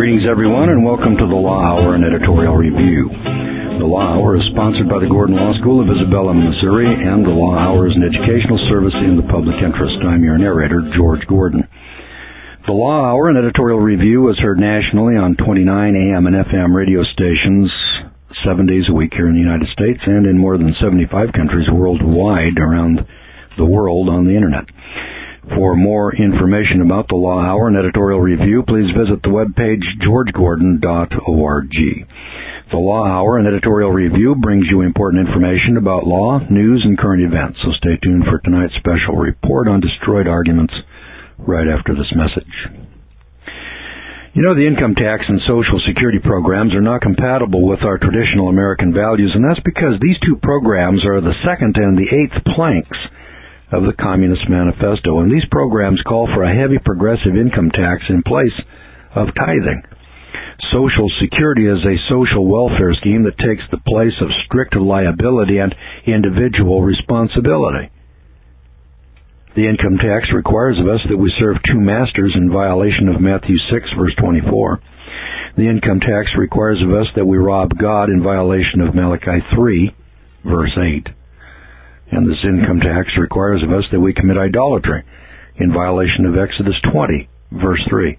Greetings, everyone, and welcome to the Law Hour and Editorial Review. The Law Hour is sponsored by the Gordon Law School of Isabella, Missouri, and the Law Hour is an educational service in the public interest. I'm your narrator, George Gordon. The Law Hour and Editorial Review is heard nationally on 29 AM and FM radio stations 7 days a week here in the United States and in more than 75 countries worldwide around the world on the Internet. For more information about the Law Hour and Editorial Review, please visit the webpage georgegordon.org. The Law Hour and Editorial Review brings you important information about law, news, and current events, so stay tuned for tonight's special report on destroyed arguments right after this message. You know, the income tax and Social Security programs are not compatible with our traditional American values, and that's because these two programs are the second and the eighth planks of the Communist Manifesto, and these programs call for a heavy progressive income tax in place of tithing. Social Security is a social welfare scheme that takes the place of strict liability and individual responsibility. The income tax requires of us that we serve two masters in violation of Matthew 6, verse 24. The income tax requires of us that we rob God in violation of Malachi 3, verse 8. And this income tax requires of us that we commit idolatry in violation of Exodus 20, verse 3.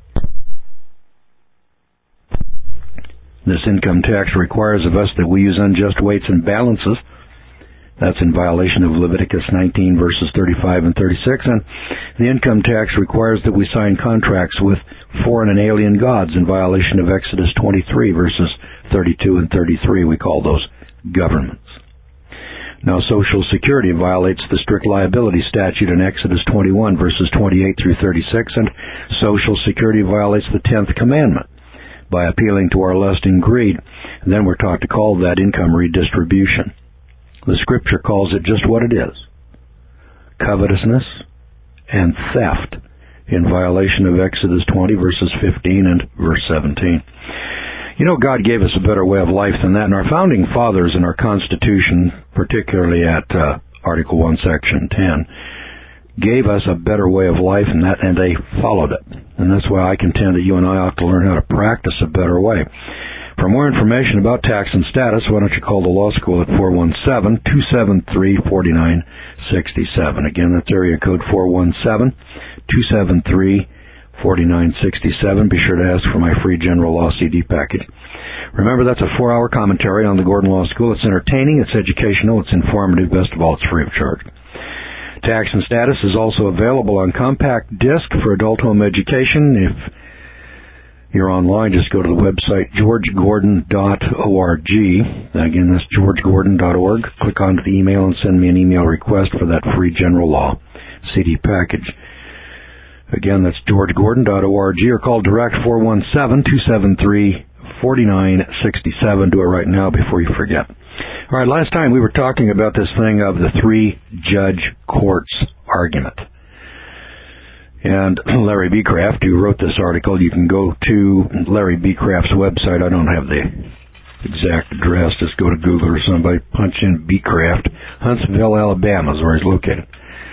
This income tax requires of us that we use unjust weights and balances. That's in violation of Leviticus 19, verses 35 and 36. And the income tax requires that we sign contracts with foreign and alien gods in violation of Exodus 23, verses 32 and 33. We call those governments. Now, Social Security violates the strict liability statute in Exodus 21, verses 28 through 36, and Social Security violates the 10th commandment by appealing to our lust and greed. And then we're taught to call that income redistribution. The Scripture calls it just what it is: covetousness and theft, in violation of Exodus 20, verses 15 and verse 17. You know, God gave us a better way of life than that, and our founding fathers in our Constitution, particularly at Article 1, Section 10, gave us a better way of life than that, and they followed it. And that's why I contend that you and I ought to learn how to practice a better way. For more information about tax and status, why don't you call the law school at 417-273-4967. Again, that's area code 417-273-4967. Be sure to ask for my free general law CD package. Remember, that's a 4-hour commentary on the Gordon Law School. It's entertaining, it's educational, it's informative, best of all, it's free of charge. Tax and Status is also available on compact disc for adult home education. If you're online, just go to the website georgegordon.org. Again, that's georgegordon.org. Click onto the email and send me an email request for that free general law CD package. Again, that's georgegordon.org, or call direct 417-273-4967. Do it right now before you forget. All right, last time we were talking about this thing of the three-judge courts argument. And Larry B. Craft, who wrote this article, you can go to Larry B. Craft's website. I don't have the exact address. Just go to Google or somebody, punch in B. Craft. Huntsville, Alabama is where he's located.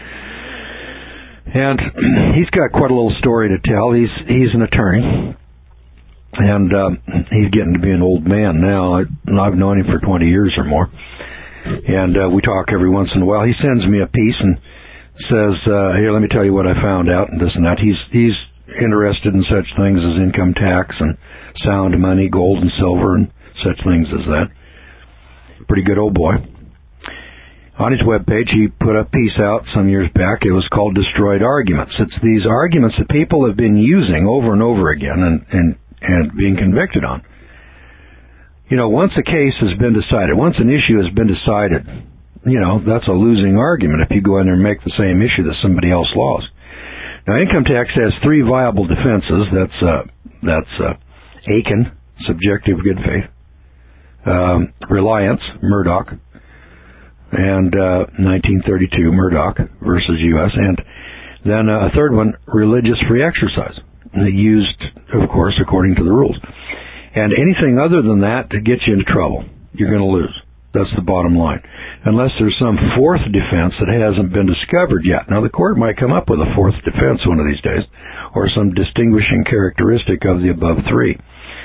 And he's got quite a little story to tell. He's an attorney, and he's getting to be an old man now. I've known him for 20 years or more, and we talk every once in a while. He sends me a piece and says, here, let me tell you what I found out, and this and that. He's interested in such things as income tax and sound money, gold and silver, and such things as that. Pretty good old boy. On his webpage, he put a piece out some years back. It was called Destroyed Arguments. It's these arguments that people have been using over and over again and being convicted on. You know, once a case has been decided, once an issue has been decided, you know, that's a losing argument if you go in there and make the same issue that somebody else lost. Now, income tax has three viable defenses. That's Aiken, subjective good faith, Reliance, Murdoch, and 1932, Murdoch versus U.S., and then a third one, religious free exercise, used, of course, according to the rules. And anything other than that to get you into trouble, you're going to lose. That's the bottom line. Unless there's some fourth defense that hasn't been discovered yet. Now, the court might come up with a fourth defense one of these days, or some distinguishing characteristic of the above three.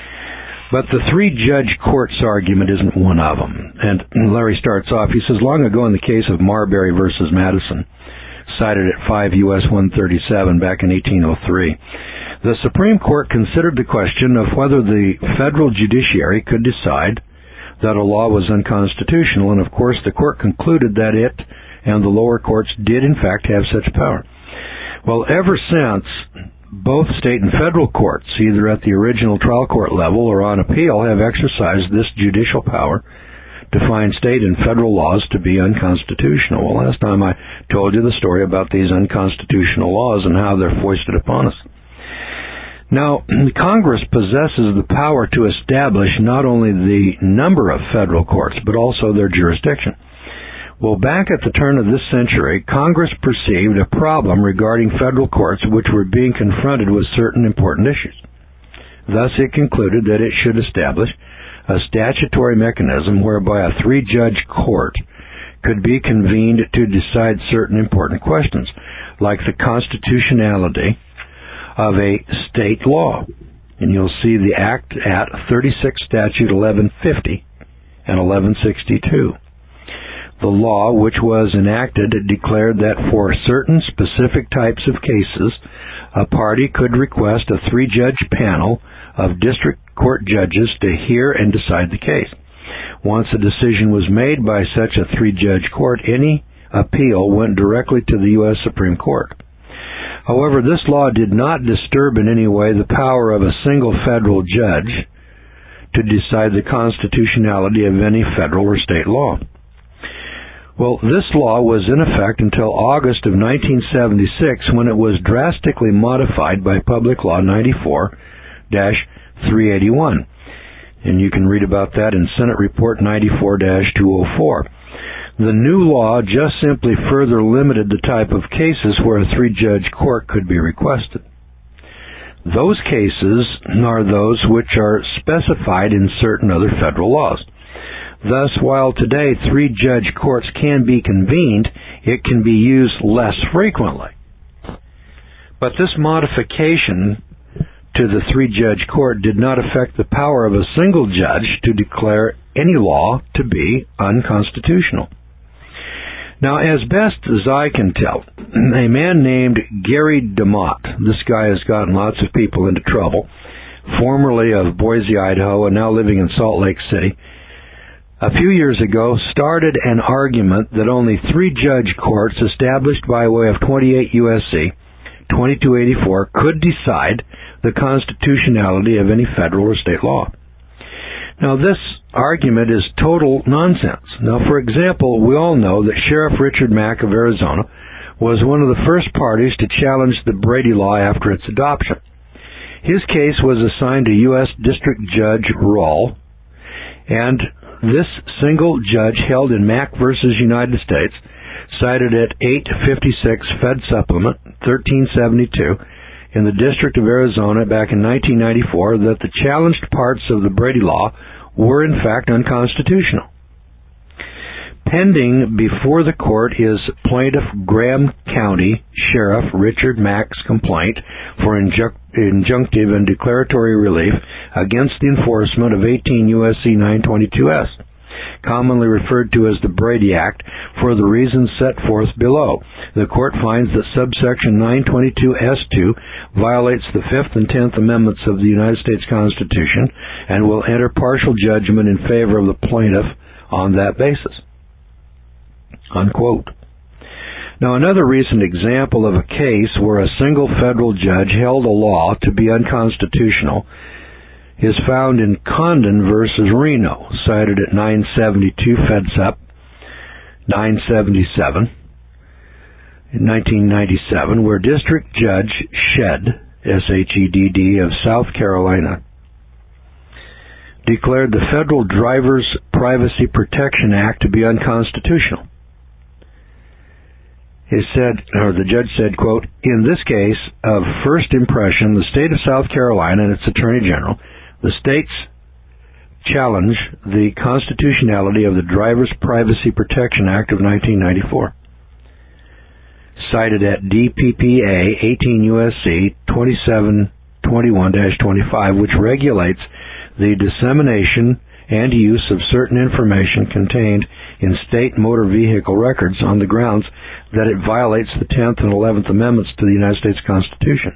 But the three-judge courts argument isn't one of them. And Larry starts off, he says, long ago in the case of Marbury versus Madison, cited at 5 U.S. 137 back in 1803, the Supreme Court considered the question of whether the federal judiciary could decide that a law was unconstitutional, and of course the court concluded that it and the lower courts did in fact have such power. Well, ever since, both state and federal courts, either at the original trial court level or on appeal, have exercised this judicial power to find state and federal laws to be unconstitutional. Well, last time I told you the story about these unconstitutional laws and how they're foisted upon us. Now, Congress possesses the power to establish not only the number of federal courts, but also their jurisdiction. Well, back at the turn of this century, Congress perceived a problem regarding federal courts which were being confronted with certain important issues. Thus, it concluded that it should establish a statutory mechanism whereby a three-judge court could be convened to decide certain important questions, like the constitutionality of a state law. And you'll see the Act at 36 Statute 1150 and 1162. The law which was enacted declared that for certain specific types of cases, a party could request a three-judge panel of district court judges to hear and decide the case. Once a decision was made by such a three-judge court, any appeal went directly to the U.S. Supreme Court. However, this law did not disturb in any way the power of a single federal judge to decide the constitutionality of any federal or state law. Well, this law was in effect until August of 1976, when it was drastically modified by Public Law 94-381. And you can read about that in Senate Report 94-204. The new law just simply further limited the type of cases where a three-judge court could be requested. Those cases are those which are specified in certain other federal laws. Thus, while today three-judge courts can be convened, it can be used less frequently. But this modification to the three-judge court did not affect the power of a single judge to declare any law to be unconstitutional. Now, as best as I can tell, a man named Gary DeMott, this guy has gotten lots of people into trouble, formerly of Boise, Idaho, and now living in Salt Lake City, a few years ago started an argument that only three-judge courts established by way of 28 U.S.C. 2284 could decide the constitutionality of any federal or state law. Now, this argument is total nonsense. Now, for example, we all know that Sheriff Richard Mack of Arizona was one of the first parties to challenge the Brady Law after its adoption. His case was assigned to U.S. District Judge Rull, and this single judge held in Mack versus United States, cited at 856 Fed Supplement 1372 in the District of Arizona back in 1994, that the challenged parts of the Brady Law were in fact unconstitutional. Pending before the court is plaintiff Graham County Sheriff Richard Mack's complaint for injunctive and declaratory relief against the enforcement of 18 U.S.C. 922S, commonly referred to as the Brady Act, for the reasons set forth below. The court finds that subsection 922S2 violates the 5th and 10th Amendments of the United States Constitution and will enter partial judgment in favor of the plaintiff on that basis. Unquote. Now, another recent example of a case where a single federal judge held a law to be unconstitutional is found in Condon versus Reno, cited at 972 Fed Sup 977 in 1997, where District Judge Shedd, S-H-E-D-D, of South Carolina, declared the Federal Driver's Privacy Protection Act to be unconstitutional. The judge said, quote, "In this case of first impression, the state of South Carolina and its Attorney General, the states challenge the constitutionality of the Driver's Privacy Protection Act of 1994. Cited at DPPA 18 U.S.C. 2721-25, which regulates the dissemination and use of certain information contained in state motor vehicle records on the grounds that it violates the 10th and 11th Amendments to the United States Constitution.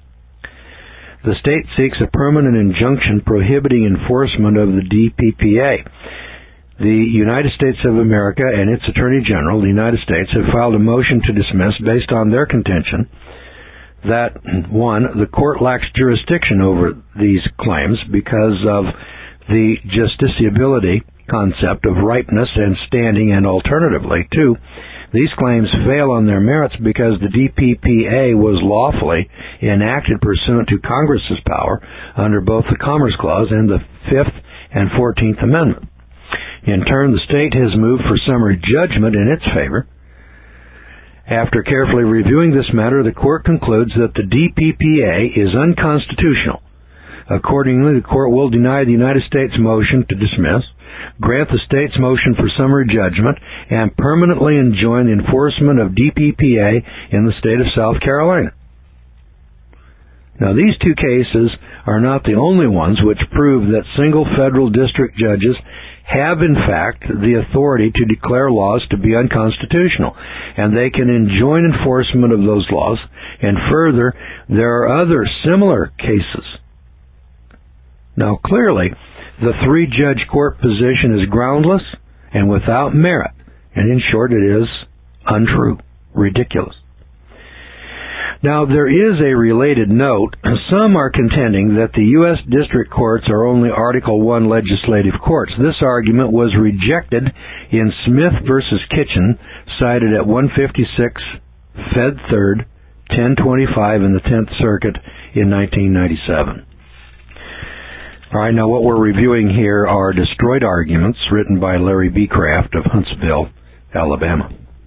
The state seeks a permanent injunction prohibiting enforcement of the DPPA. The United States of America and its Attorney General, the United States, have filed a motion to dismiss based on their contention that, one, the court lacks jurisdiction over these claims because of the justiciability concept of ripeness and standing, and alternatively, two, these claims fail on their merits because the DPPA was lawfully enacted pursuant to Congress's power under both the Commerce Clause and the 5th and 14th Amendment. In turn, the state has moved for summary judgment in its favor. After carefully reviewing this matter, the court concludes that the DPPA is unconstitutional. Accordingly, the court will deny the United States motion to dismiss, grant the state's motion for summary judgment, and permanently enjoin the enforcement of DPPA in the state of South Carolina. Now, these two cases are not the only ones which prove that single federal district judges have, in fact, the authority to declare laws to be unconstitutional, and they can enjoin enforcement of those laws. And further, there are other similar cases. Now, clearly, the three-judge court position is groundless and without merit, and in short, it is untrue, ridiculous. Now, there is a related note. Some are contending that the U.S. district courts are only Article I legislative courts. This argument was rejected in Smith v. Kitchen, cited at 156 Fed 3rd, 1025 in the 10th Circuit in 1997. All right, now what we're reviewing here are destroyed arguments written by Larry B. Kraft of Huntsville, Alabama.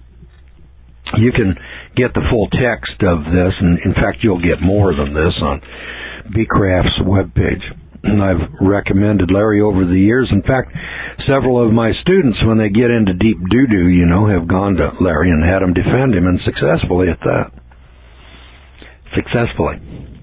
You can get the full text of this, and in fact you'll get more than this on B. Kraft's webpage. And I've recommended Larry over the years. In fact, several of my students, when they get into deep doo-doo, have gone to Larry and had him defend him, and successfully at that. Successfully.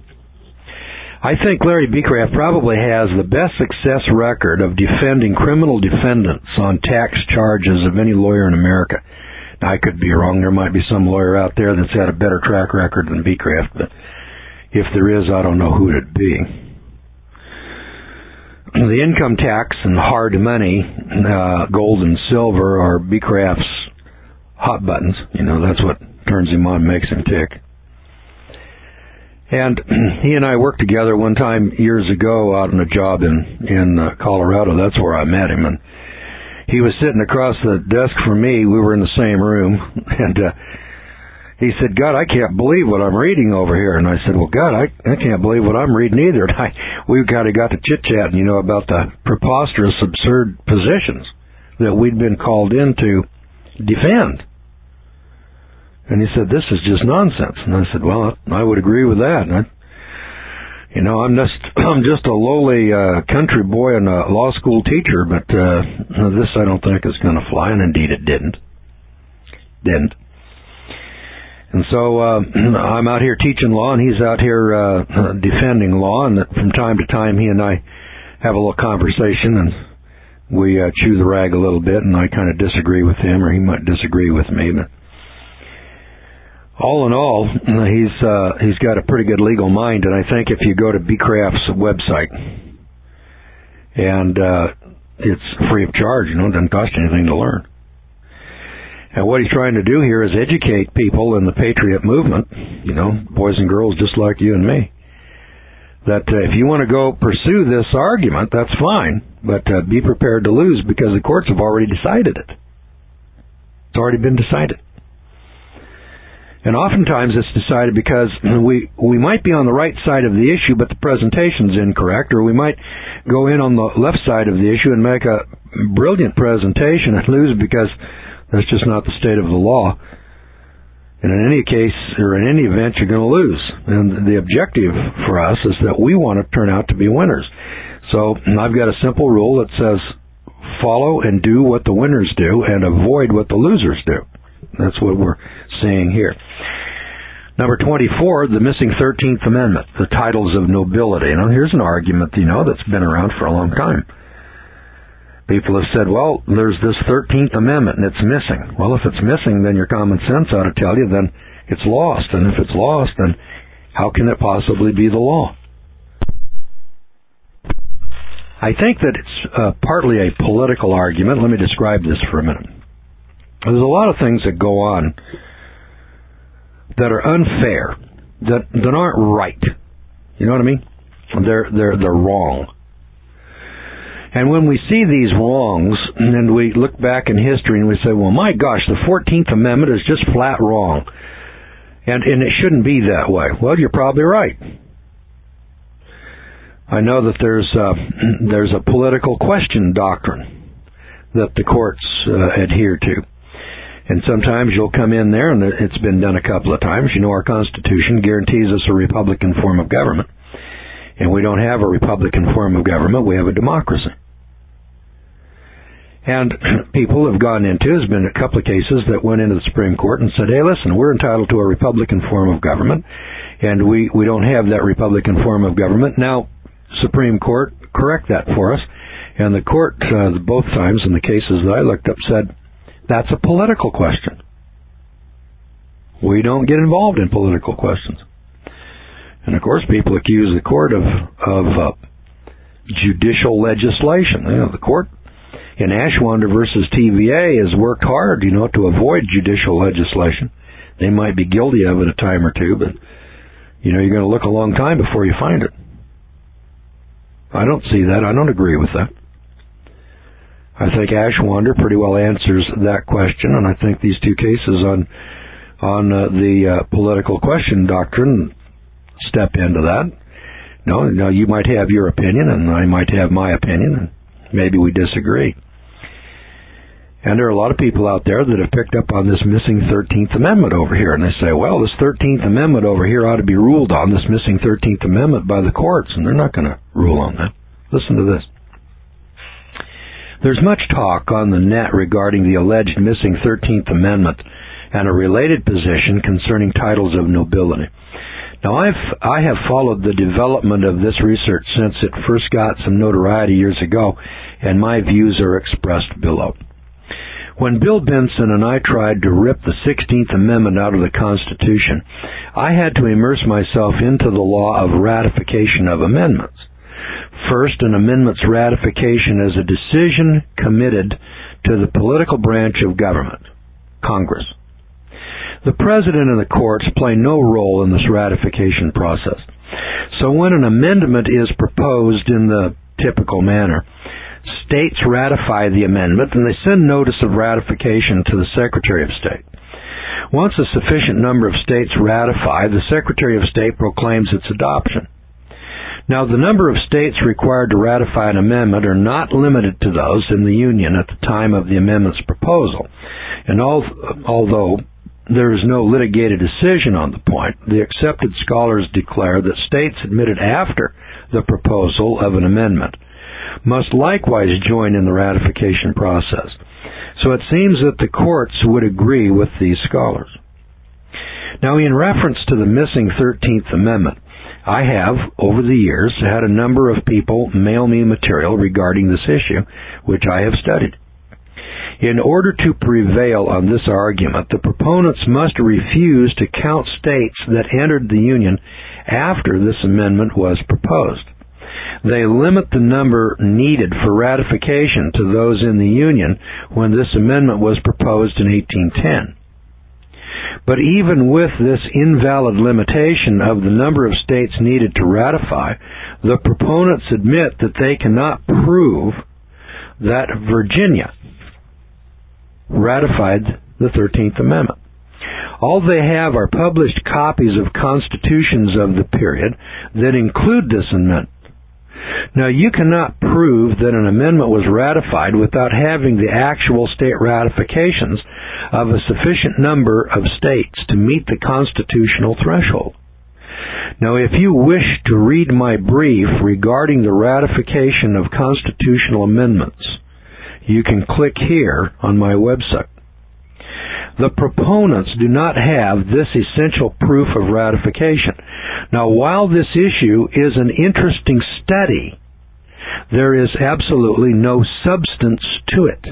I think Larry B. Kraft probably has the best success record of defending criminal defendants on tax charges of any lawyer in America. I could be wrong. There might be some lawyer out there that's had a better track record than B. Kraft, but if there is, I don't know who it'd be. The income tax and hard money, gold and silver, are B. Kraft's hot buttons. That's what turns him on, makes him tick. And he and I worked together one time years ago out on a job in Colorado. That's where I met him, and he was sitting across the desk from me. We were in the same room, and he said, "God, I can't believe what I'm reading over here." And I said, "Well, God, I can't believe what I'm reading either." And we kind of got to chit-chatting, about the preposterous, absurd positions that we'd been called in to defend. And he said, "This is just nonsense." And I said, "Well, I would agree with that." And I'm just a lowly country boy and a law school teacher, but this I don't think is going to fly, and indeed it didn't. And so I'm out here teaching law, and he's out here defending law, and from time to time he and I have a little conversation, and we chew the rag a little bit, and I kind of disagree with him, or he might disagree with me, but all in all, he's got a pretty good legal mind, and I think if you go to B. Kraft's website, and it's free of charge, it doesn't cost you anything to learn. And what he's trying to do here is educate people in the Patriot movement, boys and girls just like you and me, that if you want to go pursue this argument, that's fine, but be prepared to lose because the courts have already decided it. It's already been decided. And oftentimes it's decided because we might be on the right side of the issue, but the presentation's incorrect, or we might go in on the left side of the issue and make a brilliant presentation and lose because that's just not the state of the law. And in any case, or in any event, you're going to lose. And the objective for us is that we want to turn out to be winners. So I've got a simple rule that says follow and do what the winners do and avoid what the losers do. That's what we're seeing here. Number 24, the missing 13th Amendment, the titles of nobility. Now, here's an argument, that's been around for a long time. People have said, well, there's this 13th Amendment and it's missing. Well, if it's missing, then your common sense ought to tell you then it's lost. And if it's lost, then how can it possibly be the law? I think that it's partly a political argument. Let me describe this for a minute. There's a lot of things that go on that are unfair, that aren't right. You know what I mean? They're wrong. And when we see these wrongs, and we look back in history and we say, well, my gosh, the 14th Amendment is just flat wrong. And it shouldn't be that way. Well, you're probably right. I know that there's a political question doctrine that the courts adhere to. And sometimes you'll come in there, and it's been done a couple of times. Our Constitution guarantees us a Republican form of government. And we don't have a Republican form of government. We have a democracy. And people have gone into, there's been a couple of cases that went into the Supreme Court and said, hey, listen, we're entitled to a Republican form of government, and we don't have that Republican form of government. Now, Supreme Court, correct that for us. And the court, both times in the cases that I looked up, said, that's a political question. We don't get involved in political questions. And of course, people accuse the court of judicial legislation. The court in Ashwander versus TVA has worked hard, to avoid judicial legislation. They might be guilty of it a time or two, but you're going to look a long time before you find it. I don't see that. I don't agree with that. I think Ashwander pretty well answers that question, and I think these two cases on the political question doctrine step into that. No, you might have your opinion, and I might have my opinion, and maybe we disagree. And there are a lot of people out there that have picked up on this missing 13th Amendment over here, and they say, well, this 13th Amendment over here ought to be ruled on, this missing 13th Amendment, by the courts, and they're not going to rule on that. Listen to this. There's much talk on the net regarding the alleged missing 13th Amendment and a related position concerning titles of nobility. Now, I have followed the development of this research since it first got some notoriety years ago, and my views are expressed below. When Bill Benson and I tried to rip the 16th Amendment out of the Constitution, I had to immerse myself into the law of ratification of amendments. First, an amendment's ratification is a decision committed to the political branch of government, Congress. The President and the courts play no role in this ratification process. So when an amendment is proposed in the typical manner, states ratify the amendment and they send notice of ratification to the Secretary of State. Once a sufficient number of states ratify, the Secretary of State proclaims its adoption. Now, the number of states required to ratify an amendment are not limited to those in the Union at the time of the amendment's proposal. And although there is no litigated decision on the point, the accepted scholars declare that states admitted after the proposal of an amendment must likewise join in the ratification process. So it seems that the courts would agree with these scholars. Now, in reference to the missing 13th Amendment, I have, over the years, had a number of people mail me material regarding this issue, which I have studied. In order to prevail on this argument, the proponents must refuse to count states that entered the Union after this amendment was proposed. They limit the number needed for ratification to those in the Union when this amendment was proposed in 1810. But even with this invalid limitation of the number of states needed to ratify, the proponents admit that they cannot prove that Virginia ratified the 13th Amendment. All they have are published copies of constitutions of the period that include this amendment. Now, you cannot prove that an amendment was ratified without having the actual state ratifications of a sufficient number of states to meet the constitutional threshold. Now, if you wish to read my brief regarding the ratification of constitutional amendments, you can click here on my website. The proponents do not have this essential proof of ratification. Now, while this issue is an interesting study, there is absolutely no substance to it.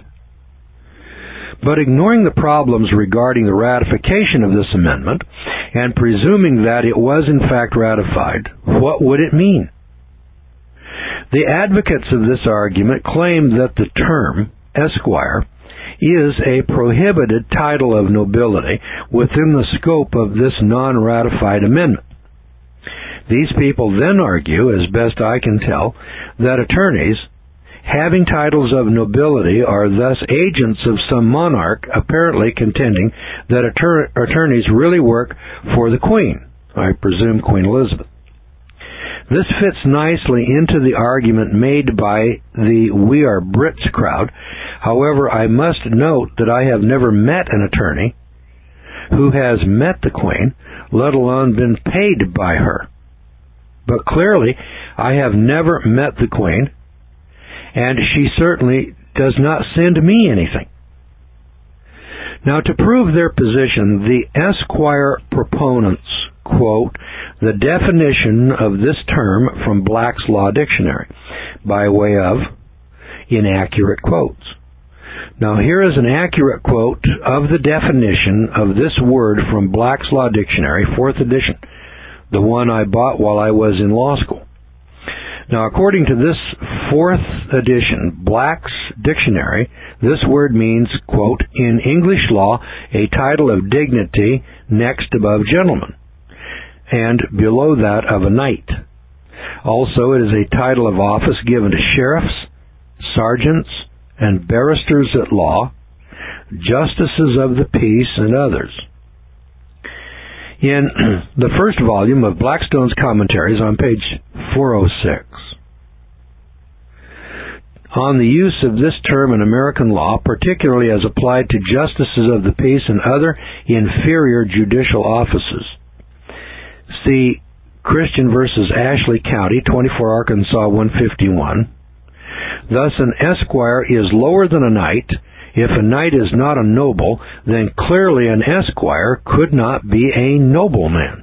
But ignoring the problems regarding the ratification of this amendment, and presuming that it was in fact ratified, what would it mean? The advocates of this argument claim that the term, Esquire, is a prohibited title of nobility within the scope of this non-ratified amendment. These people then argue, as best I can tell, that attorneys having titles of nobility are thus agents of some monarch, apparently contending that attorneys really work for the Queen, I presume Queen Elizabeth. This fits nicely into the argument made by the We Are Brits crowd. However, I must note that I have never met an attorney who has met the Queen, let alone been paid by her. But clearly, I have never met the Queen, and she certainly does not send me anything. Now, to prove their position, the Esquire proponents quote the definition of this term from Black's Law Dictionary by way of inaccurate quotes. Now, here is an accurate quote of the definition of this word from Black's Law Dictionary, 4th edition, the one I bought while I was in law school. Now, according to this 4th edition, Black's Dictionary, this word means, quote, in English law, a title of dignity next above gentleman, and below that of a knight. Also, it is a title of office given to sheriffs, sergeants, and barristers at law, justices of the peace, and others. In the first volume of Blackstone's Commentaries on page 406, on the use of this term in American law, particularly as applied to justices of the peace and other inferior judicial offices. See Christian versus Ashley County, 24 Arkansas 151. Thus, an esquire is lower than a knight. If a knight is not a noble, then clearly an esquire could not be a nobleman.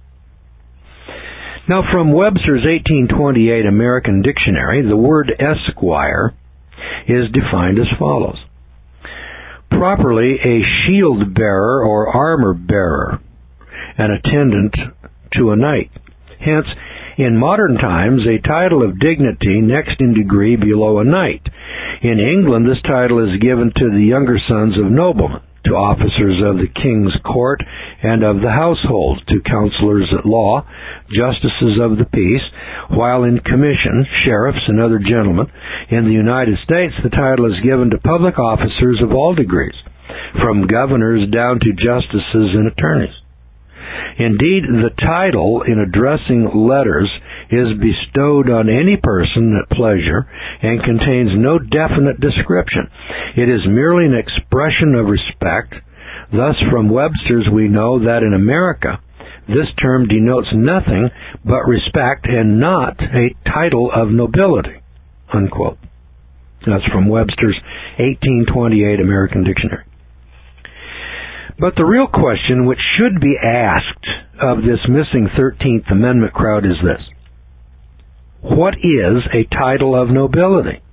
Now, from Webster's 1828 American Dictionary, the word esquire is defined as follows. Properly, a shield bearer or armor bearer, an attendant to a knight. Hence, in modern times, a title of dignity next in degree below a knight. In England, this title is given to the younger sons of noblemen, to officers of the king's court and of the household, to counselors at law, justices of the peace, while in commission, sheriffs and other gentlemen. In the United States, the title is given to public officers of all degrees, from governors down to justices and attorneys. Indeed, the title in addressing letters is bestowed on any person at pleasure and contains no definite description. It is merely an expression of respect. Thus, from Webster's we know that in America, this term denotes nothing but respect and not a title of nobility, unquote. That's from Webster's 1828 American Dictionary. But the real question which should be asked of this missing 13th Amendment crowd is this. What is a title of nobility?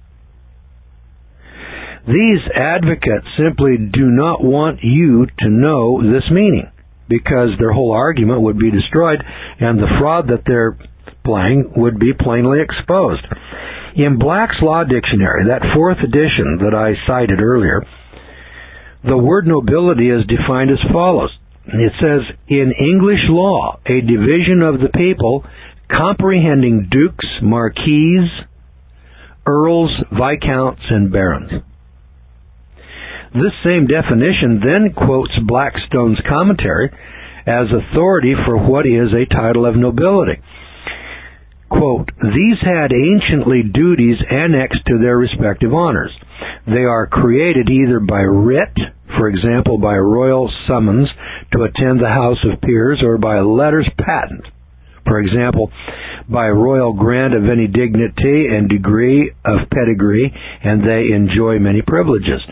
These advocates simply do not want you to know this meaning, because their whole argument would be destroyed and the fraud that they're playing would be plainly exposed. In Black's Law Dictionary, that 4th edition that I cited earlier, the word nobility is defined as follows. It says, in English law, a division of the people comprehending dukes, marquises, earls, viscounts, and barons. This same definition then quotes Blackstone's commentary as authority for what is a title of nobility. Quote, these had anciently duties annexed to their respective honors. They are created either by writ, for example, by royal summons to attend the House of Peers, or by letters patent, for example, by royal grant of any dignity and degree of pedigree, and they enjoy many privileges.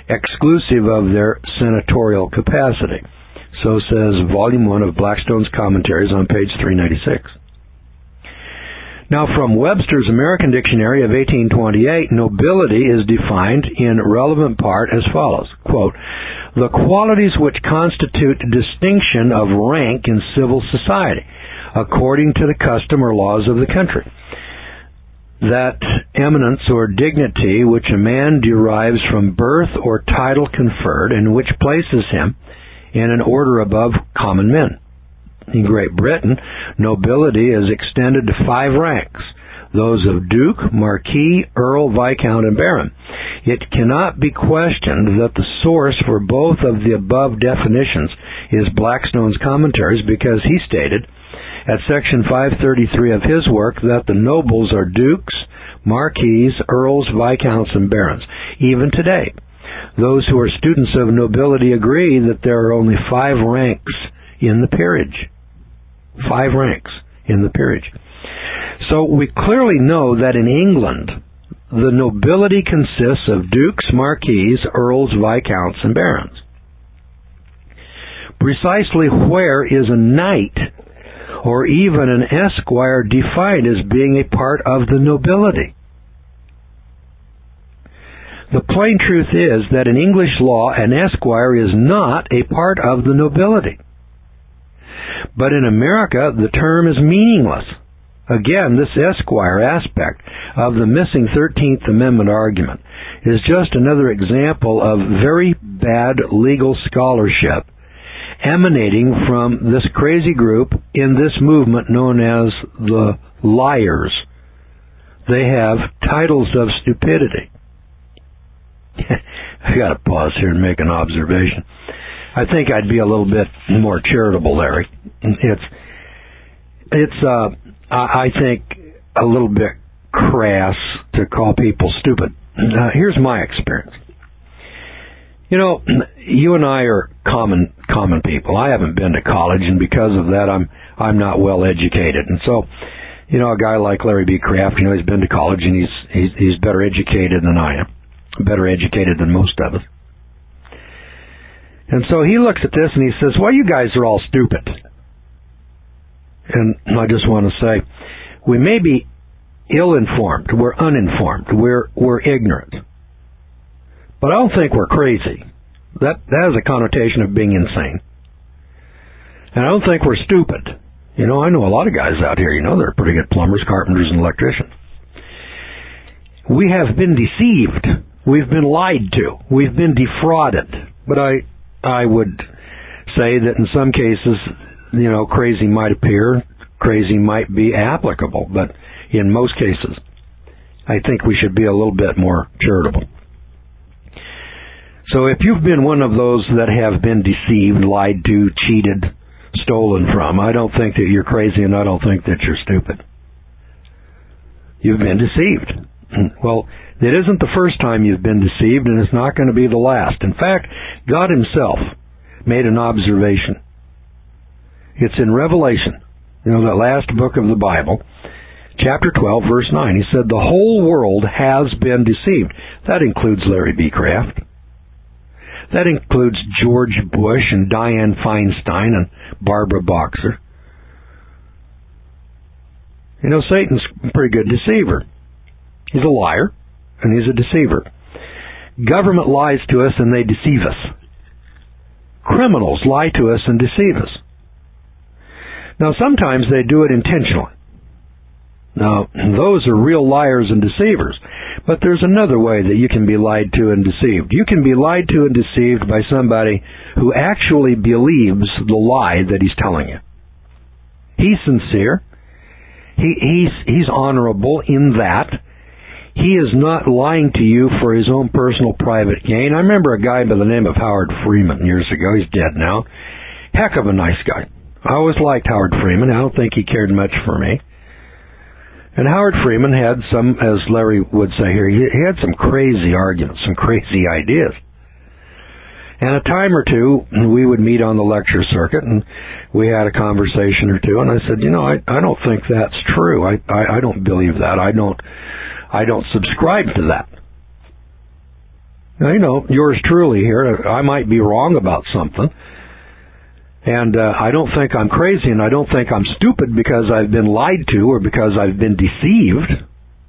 exclusive of their senatorial capacity. So says Volume 1 of Blackstone's Commentaries on page 396. Now, from Webster's American Dictionary of 1828, nobility is defined in relevant part as follows, quote, the qualities which constitute distinction of rank in civil society, according to the custom or laws of the country. That eminence or dignity which a man derives from birth or title conferred, and which places him in an order above common men. In Great Britain, nobility is extended to 5 ranks, those of Duke, Marquis, Earl, Viscount, and Baron. It cannot be questioned that the source for both of the above definitions is Blackstone's Commentaries, because he stated at section 533 of his work that the nobles are dukes, marquises, earls, viscounts, and barons. Even today, those who are students of nobility agree that there are only 5 ranks in the peerage. 5 ranks in the peerage. So we clearly know that in England, the nobility consists of dukes, marquises, earls, viscounts, and barons. Precisely where is a knight or even an esquire defined as being a part of the nobility? The plain truth is that in English law, an esquire is not a part of the nobility. But in America, the term is meaningless. Again, this esquire aspect of the missing 13th Amendment argument is just another example of very bad legal scholarship emanating from this crazy group in this movement known as the liars. They have titles of stupidity. I got to pause here and make an observation. I think I'd be a little bit more charitable, Larry. I think a little bit crass to call people stupid. Here's my experience. You know, you and I are common people. I haven't been to college, and because of that, I'm not well educated. And so, you know, a guy like Larry B. Kraft, you know, he's been to college and he's better educated than I am, better educated than most of us. And so he looks at this and he says, well, you guys are all stupid. And I just want to say, we may be ill-informed, we're uninformed, we're ignorant. But I don't think we're crazy. That has a connotation of being insane. And I don't think we're stupid. You know, I know a lot of guys out here, you know, they're pretty good plumbers, carpenters, and electricians. We have been deceived. We've been lied to. We've been defrauded. But I would say that in some cases, you know, crazy might appear, crazy might be applicable, but in most cases, I think we should be a little bit more charitable. So if you've been one of those that have been deceived, lied to, cheated, stolen from, I don't think that you're crazy and I don't think that you're stupid. You've been deceived. Well, it isn't the first time you've been deceived, and it's not going to be the last. In fact, God himself made an observation. It's in Revelation, you know, that last book of the Bible, chapter 12, verse 9. He said, the whole world has been deceived. That includes Larry B. Kraft. That includes George Bush and Dianne Feinstein and Barbara Boxer. You know, Satan's a pretty good deceiver. He's a liar, and he's a deceiver. Government lies to us, and they deceive us. Criminals lie to us and deceive us. Now, sometimes they do it intentionally. Now, those are real liars and deceivers. But there's another way that you can be lied to and deceived. You can be lied to and deceived by somebody who actually believes the lie that he's telling you. He's sincere. He's honorable in that. He is not lying to you for his own personal private gain. I remember a guy by the name of Howard Freeman years ago. He's dead now. Heck of a nice guy. I always liked Howard Freeman. I don't think he cared much for me. And Howard Freeman had some, as Larry would say here, he had some crazy arguments, some crazy ideas. And a time or two, we would meet on the lecture circuit, and we had a conversation or two, and I said, you know, I don't think that's true. I don't believe that. I don't subscribe to that. Now, yours truly here, I might be wrong about something. And I don't think I'm crazy, and I don't think I'm stupid because I've been lied to or because I've been deceived.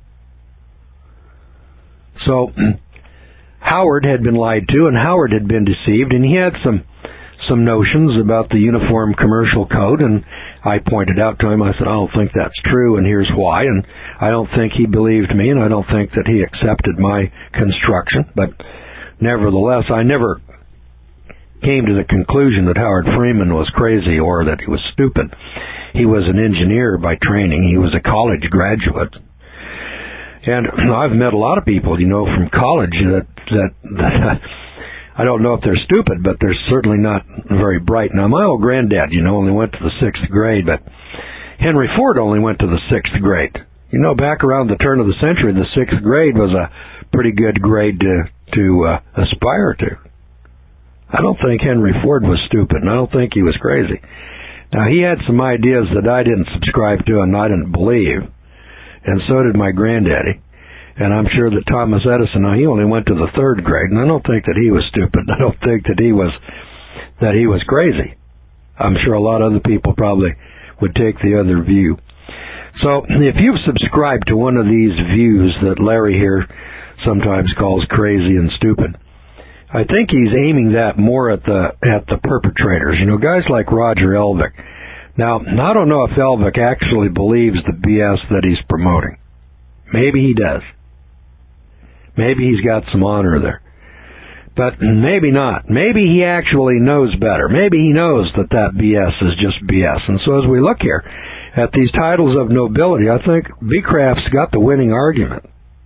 So Howard had been lied to, and Howard had been deceived, and he had some notions about the Uniform Commercial Code, and I pointed out to him, I said, I don't think that's true, and here's why, and I don't think he believed me, and I don't think that he accepted my construction, but nevertheless, I never came to the conclusion that Howard Freeman was crazy or that he was stupid. He was an engineer by training. He was a college graduate. And I've met a lot of people, from college that I don't know if they're stupid, but they're certainly not very bright. Now, my old granddad, only went to the 6th grade, but Henry Ford only went to the 6th grade. Back around the turn of the century, the 6th grade was a pretty good grade to aspire to. I don't think Henry Ford was stupid, and I don't think he was crazy. Now, he had some ideas that I didn't subscribe to and I didn't believe, and so did my granddaddy. And I'm sure that Thomas Edison, now he only went to the 3rd grade, and I don't think that he was stupid. I don't think that he was crazy. I'm sure a lot of other people probably would take the other view. So if you've subscribed to one of these views that Larry here sometimes calls crazy and stupid, I think he's aiming that more at the perpetrators. Guys like Roger Elvik. Now, I don't know if Elvik actually believes the BS that he's promoting. Maybe he does. Maybe he's got some honor there. But maybe not. Maybe he actually knows better. Maybe he knows that BS is just BS. And so as we look here at these titles of nobility, I think Beecraft's got the winning argument.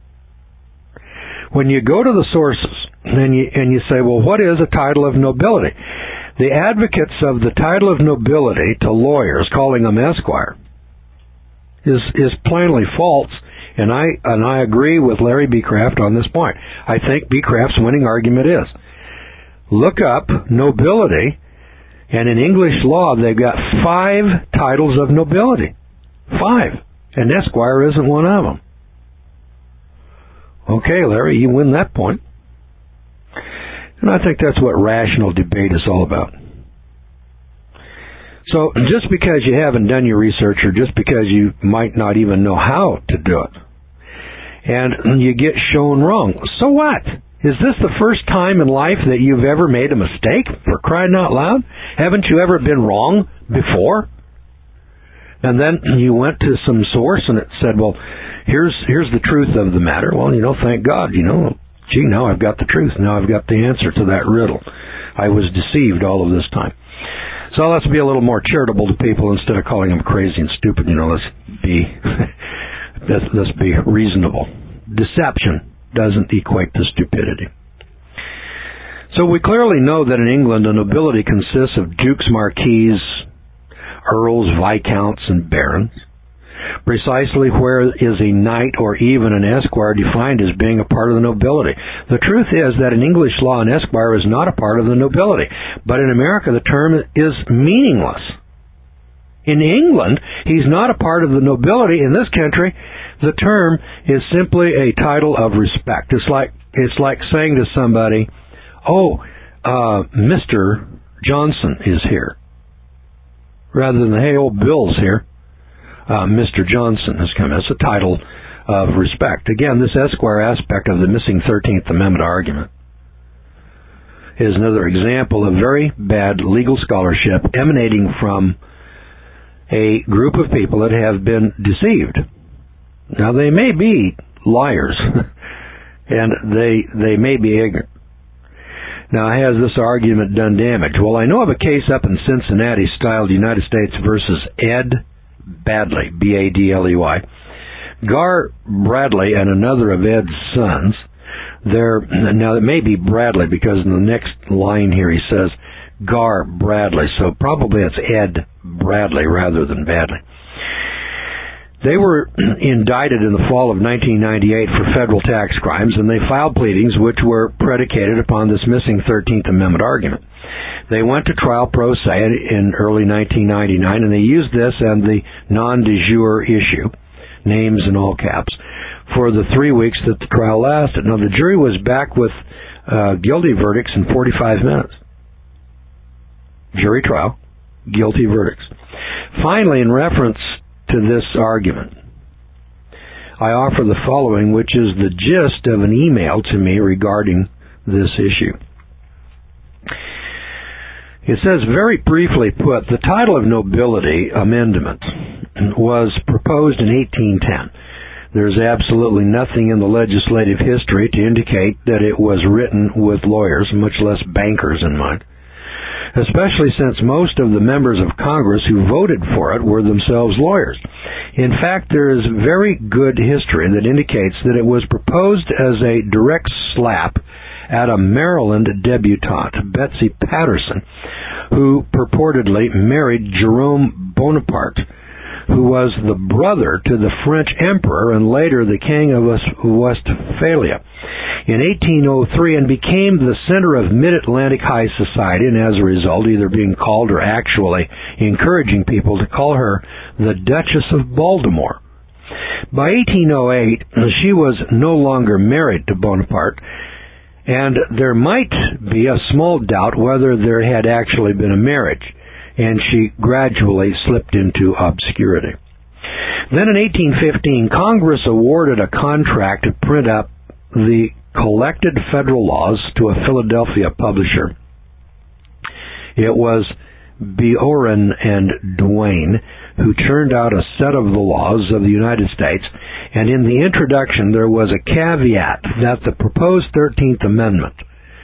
When you go to the sources and you say, well, what is a title of nobility? The advocates of the title of nobility to lawyers, calling them esquire, is plainly false. And I agree with Larry Beecraft on this point. I think Beecraft's winning argument is, look up nobility, and in English law they've got 5 titles of nobility. 5. And esquire isn't one of them. Okay, Larry, you win that point. And I think that's what rational debate is all about. So just because you haven't done your research, or just because you might not even know how to do it, and you get shown wrong, so what? Is this the first time in life that you've ever made a mistake, for crying out loud? Haven't you ever been wrong before? And then you went to some source and it said, well, here's the truth of the matter. Well, thank God, gee, now I've got the truth. Now I've got the answer to that riddle. I was deceived all of this time. So let's be a little more charitable to people instead of calling them crazy and stupid. Let's be reasonable. Deception doesn't equate to stupidity. So we clearly know that in England, a nobility consists of dukes, marquises, earls, viscounts, and barons. Precisely where is a knight or even an esquire defined as being a part of the nobility? The truth is that in English law, an esquire is not a part of the nobility. But in America, the term is meaningless. In England, he's not a part of the nobility. In this country, the term is simply a title of respect. It's like saying to somebody, Mr. Johnson is here. Rather than, hey, old Bill's here. Mr. Johnson has come. It's a title of respect. Again, this esquire aspect of the missing 13th Amendment argument is another example of very bad legal scholarship emanating from a group of people that have been deceived. Now, they may be liars, and they may be ignorant. Now, has this argument done damage? Well, I know of a case up in Cincinnati styled United States versus Ed Badley, B-A-D-L-E-Y. Gar Bradley and another of Ed's sons, now it may be Bradley because in the next line here he says Gar Bradley, so probably it's Ed Bradley rather than Badley. They were indicted in the fall of 1998 for federal tax crimes, and they filed pleadings which were predicated upon this missing 13th Amendment argument. They went to trial pro se in early 1999, and they used this and the non de jure issue, names in all caps, for the 3 weeks that the trial lasted. Now, the jury was back with guilty verdicts in 45 minutes. Jury trial, guilty verdicts. Finally, in reference to this argument, I offer the following, which is the gist of an email to me regarding this issue. It says, very briefly put, the title of nobility amendment was proposed in 1810. There's absolutely nothing in the legislative history to indicate that it was written with lawyers, much less bankers in mind, especially since most of the members of Congress who voted for it were themselves lawyers. In fact, there is very good history that indicates that it was proposed as a direct slap at a Maryland debutante, Betsy Patterson, who purportedly married Jerome Bonaparte, who was the brother to the French emperor and later the king of Westphalia, in 1803, and became the center of mid-Atlantic high society, and as a result either being called or actually encouraging people to call her the Duchess of Baltimore. By 1808, she was no longer married to Bonaparte, and there might be a small doubt whether there had actually been a marriage, and she gradually slipped into obscurity. Then in 1815, Congress awarded a contract to print up the collected federal laws to a Philadelphia publisher. It was Bjorn and Duane who churned out a set of the laws of the United States, and in the introduction there was a caveat that the proposed 13th Amendment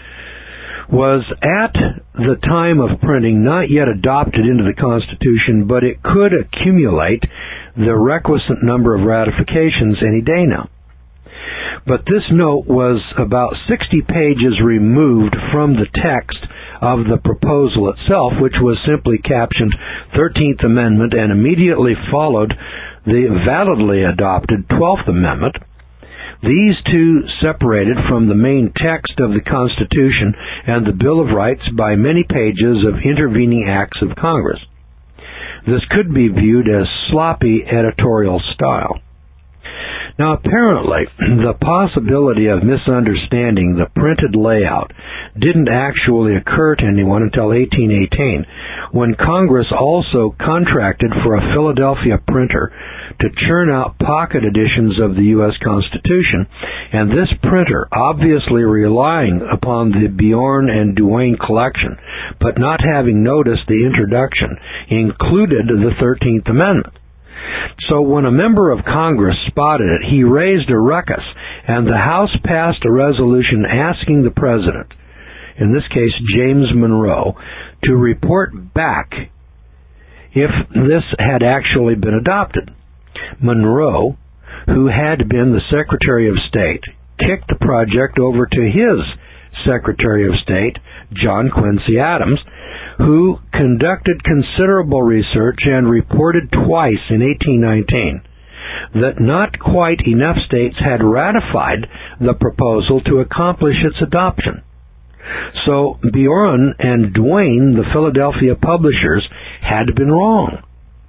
was at the time of printing not yet adopted into the Constitution, but it could accumulate the requisite number of ratifications any day now. But this note was about 60 pages removed from the text of the proposal itself, which was simply captioned 13th Amendment, and immediately followed the validly adopted 12th Amendment. These two separated from the main text of the Constitution and the Bill of Rights by many pages of intervening acts of Congress. This could be viewed as sloppy editorial style. Now, apparently, the possibility of misunderstanding the printed layout didn't actually occur to anyone until 1818, when Congress also contracted for a Philadelphia printer to churn out pocket editions of the U.S. Constitution, and this printer, obviously relying upon the Bjorn and Duane collection, but not having noticed the introduction, included the 13th Amendment. So when a member of Congress spotted it, he raised a ruckus, and the House passed a resolution asking the President, in this case James Monroe, to report back if this had actually been adopted. Monroe, who had been the Secretary of State, kicked the project over to his Secretary of State, John Quincy Adams, who conducted considerable research and reported twice in 1819 that not quite enough states had ratified the proposal to accomplish its adoption. So Bjorn and Duane, the Philadelphia publishers, had been wrong.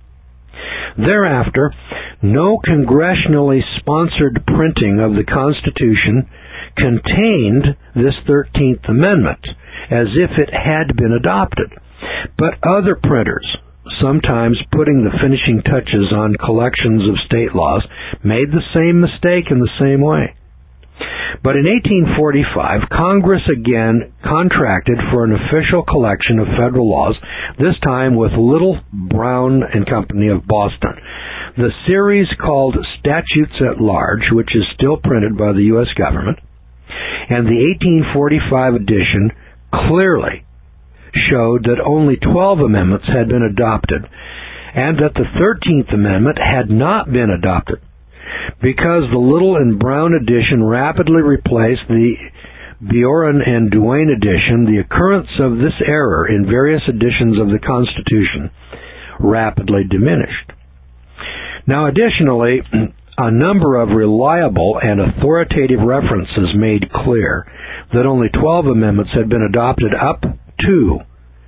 Thereafter, no congressionally sponsored printing of the Constitution contained this 13th Amendment, as if it had been adopted. But other printers, sometimes putting the finishing touches on collections of state laws, made the same mistake in the same way. But in 1845, Congress again contracted for an official collection of federal laws, this time with Little, Brown and Company of Boston. The series called Statutes at Large, which is still printed by the U.S. government, and the 1845 edition clearly showed that only 12 amendments had been adopted, and that the 13th Amendment had not been adopted. Because the Little and Brown edition rapidly replaced the Bjorn and Duane edition, the occurrence of this error in various editions of the Constitution rapidly diminished. Now, additionally, a number of reliable and authoritative references made clear that only 12 amendments had been adopted up to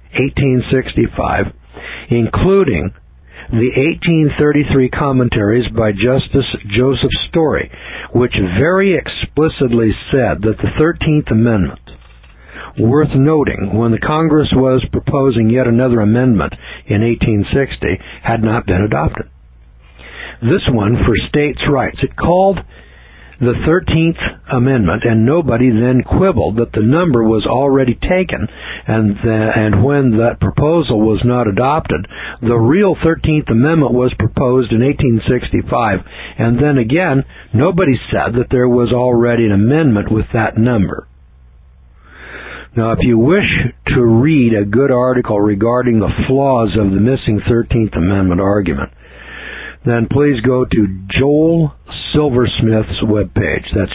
1865, including the 1833 commentaries by Justice Joseph Story, which very explicitly said that the 13th Amendment worth noting, when the Congress was proposing yet another amendment in 1860, had not been adopted. This one for states' rights. It called the 13th Amendment, and nobody then quibbled that the number was already taken, and when that proposal was not adopted, the real 13th Amendment was proposed in 1865, and then again, nobody said that there was already an amendment with that number. Now, if you wish to read a good article regarding the flaws of the missing 13th Amendment argument, then please go to Joel Silversmith's webpage. That's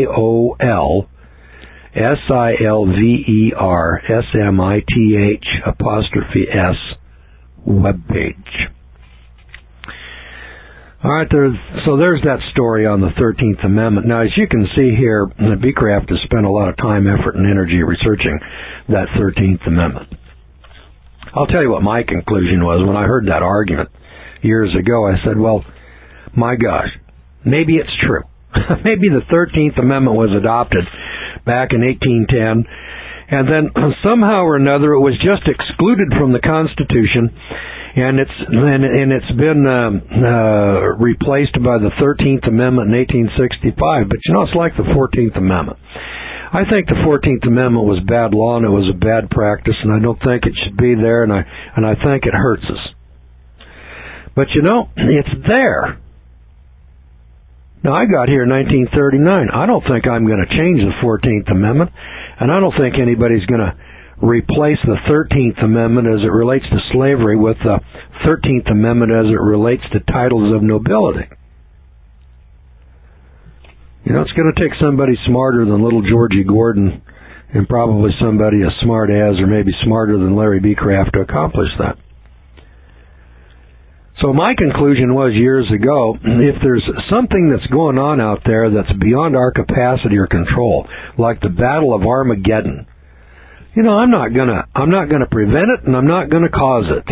JOLSilversmith webpage. All right, so there's that story on the 13th Amendment. Now, as you can see here, Beecraft has spent a lot of time, effort, and energy researching that 13th Amendment. I'll tell you what my conclusion was when I heard that argument years ago. I said, well, my gosh, maybe it's true. Maybe the 13th Amendment was adopted back in 1810, and then somehow or another it was just excluded from the Constitution, and it's been replaced by the 13th Amendment in 1865. But you know, it's like the 14th Amendment. I think the 14th Amendment was bad law and it was a bad practice, and I don't think it should be there, and I think it hurts us. But you know, it's there. Now, I got here in 1939. I don't think I'm going to change the 14th Amendment, and I don't think anybody's going to replace the 13th Amendment as it relates to slavery with the 13th Amendment as it relates to titles of nobility. You know, it's going to take somebody smarter than little Georgie Gordon, and probably somebody as smart as, or maybe smarter than Larry Beecraft to accomplish that. So my conclusion was years ago, if there's something that's going on out there that's beyond our capacity or control, like the Battle of Armageddon, you know, I'm not gonna prevent it, and I'm not gonna cause it.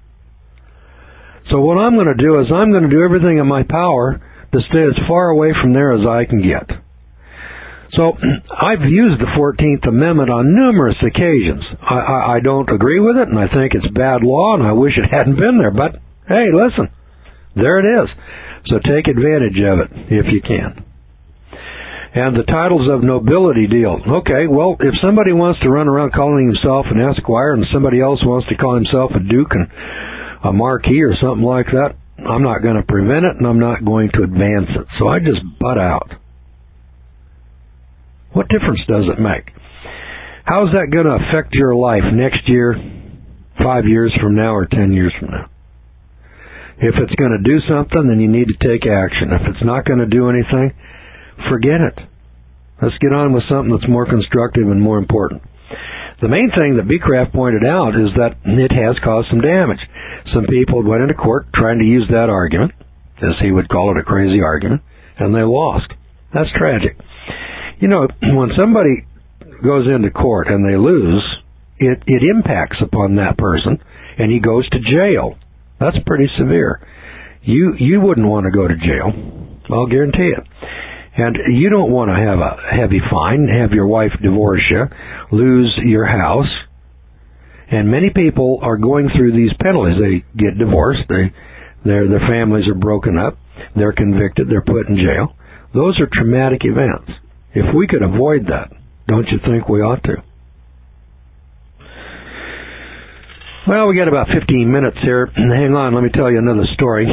So what I'm going to do is I'm going to do everything in my power to stay as far away from there as I can get. So I've used the 14th Amendment on numerous occasions. I don't agree with it, and I think it's bad law, and I wish it hadn't been there, but hey, listen, there it is. So take advantage of it if you can. And the titles of nobility deal. Okay, well, if somebody wants to run around calling himself an esquire and somebody else wants to call himself a duke and a marquis or something like that, I'm not going to prevent it and I'm not going to advance it. So I just butt out. What difference does it make? How's that going to affect your life next year, 5 years from now, or 10 years from now? If it's going to do something, then you need to take action. If it's not going to do anything, forget it. Let's get on with something that's more constructive and more important. The main thing that Beecraft pointed out is that it has caused some damage. Some people went into court trying to use that argument, as he would call it, a crazy argument, and they lost. That's tragic. You know, when somebody goes into court and they lose, it impacts upon that person, and he goes to jail. That's pretty severe. You wouldn't want to go to jail, I'll guarantee it. And you don't want to have a heavy fine, have your wife divorce you, lose your house. And many people are going through these penalties. They get divorced, their families are broken up, they're convicted, they're put in jail. Those are traumatic events. If we could avoid that, don't you think we ought to? Well, we got about 15 minutes here. Hang on, let me tell you another story.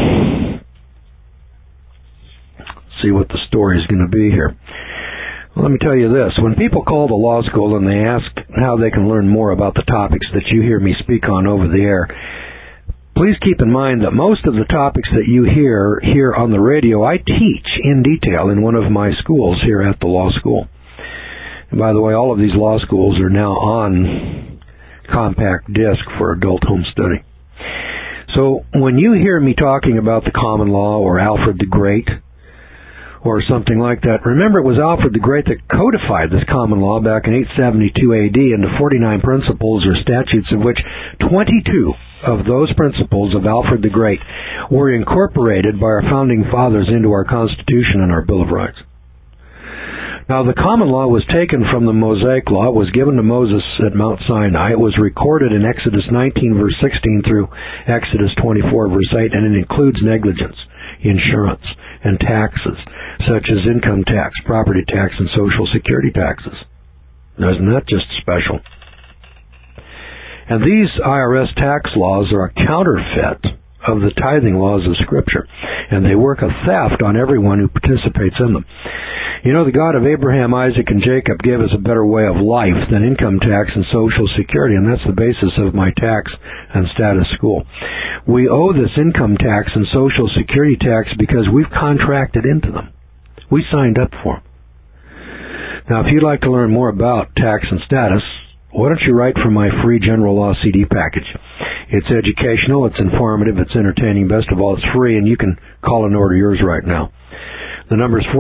See what the story is going to be here. Well, let me tell you this. When people call the law school and they ask how they can learn more about the topics that you hear me speak on over the air, please keep in mind that most of the topics that you hear here on the radio, I teach in detail in one of my schools here at the law school. And by the way, all of these law schools are now on compact disc for adult home study. So when you hear me talking about the common law or Alfred the Great or something like that, remember it was Alfred the Great that codified this common law back in 872 AD into 49 principles or statutes, of which 22 of those principles of Alfred the Great were incorporated by our founding fathers into our Constitution and our Bill of Rights. Now, the common law was taken from the Mosaic Law. It was given to Moses at Mount Sinai. It was recorded in Exodus 19, verse 16 through Exodus 24, verse 8, and it includes negligence, insurance, and taxes, such as income tax, property tax, and Social Security taxes. Now, isn't that just special? And these IRS tax laws are a counterfeit of the tithing laws of Scripture, and they work a theft on everyone who participates in them. You know, the God of Abraham, Isaac, and Jacob gave us a better way of life than income tax and Social Security, and that's the basis of my tax and status school. We owe this income tax and Social Security tax because we've contracted into them. We signed up for them. Now, if you'd like to learn more about tax and status, why don't you write for my free General Law CD package? It's educational, it's informative, it's entertaining. Best of all, it's free, and you can call and order yours right now. The number is